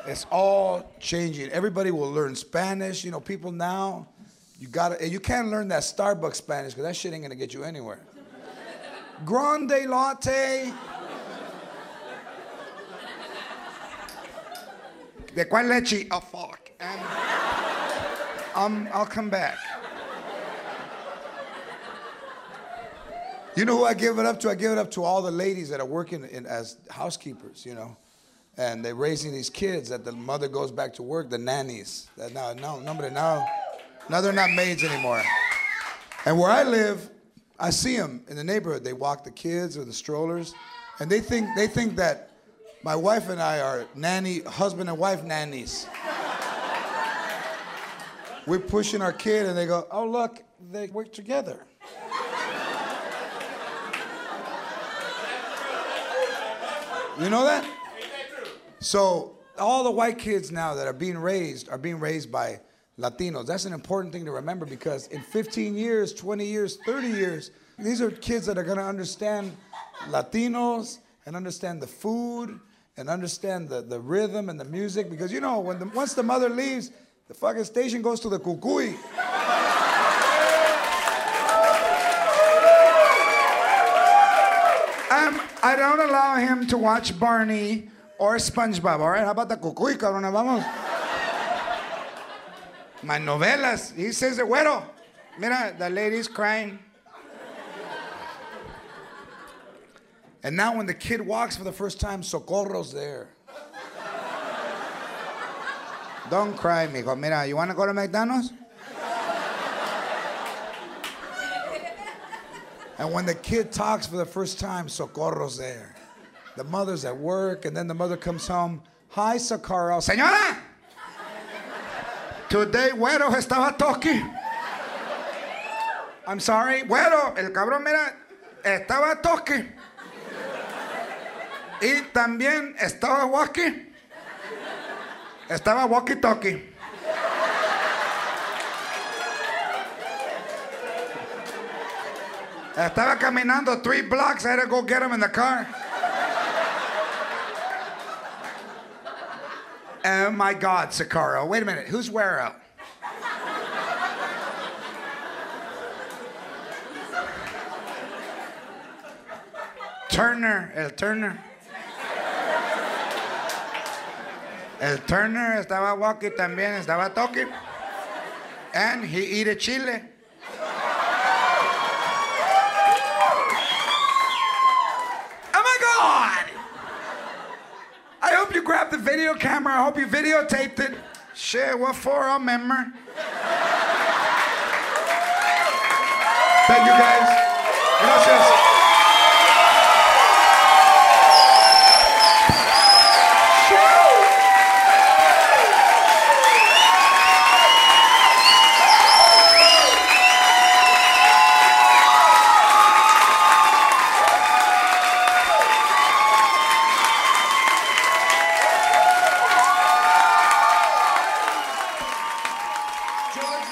It's all changing. Everybody will learn Spanish. You know, people now, you can't learn that Starbucks Spanish because that shit ain't gonna get you anywhere. Grande latte. ¿De cuál leche? Oh, fuck. I'll come back. You know who I give it up to? I give it up to all the ladies that are working as housekeepers, you know. And they're raising these kids that the mother goes back to work, the nannies. Now they're not maids anymore. And where I live, I see them in the neighborhood. They walk the kids with the strollers. And they think that my wife and I are husband and wife nannies. We're pushing our kid and they go, oh, look, they work together. You know that? So all the white kids now that are being raised by Latinos. That's an important thing to remember because in 15 years, 20 years, 30 years, these are kids that are going to understand Latinos and understand the food and understand the rhythm and the music. Because, you know, once the mother leaves, the fucking station goes to the cucuy. I don't allow him to watch Barney or SpongeBob. All right, how about the cucuy, cabrón? Vamos. My novelas. He says, güero, mira, the lady's crying. And now when the kid walks for the first time, Socorro's there. Don't cry, mijo. Mira, you want to go to McDonald's? And when the kid talks for the first time, Socorro's there. The mother's at work, and then the mother comes home. Hi, Socorro. Señora! Today, güero estaba talking. I'm sorry. Güero, el cabrón, mira, estaba talking. Y también estaba walking. Estaba walkie-talkie. Estaba caminando 3 blocks. I had to go get him in the car. Oh my God, Socorro. Wait a minute. Who's Güero? Turner. El Turner. El Turner estaba walking también. Estaba talking. And he eat a chile. I hope you grabbed the video camera. I hope you videotaped it. Shit, what for? I'll remember. Thank you, guys. Gracias. George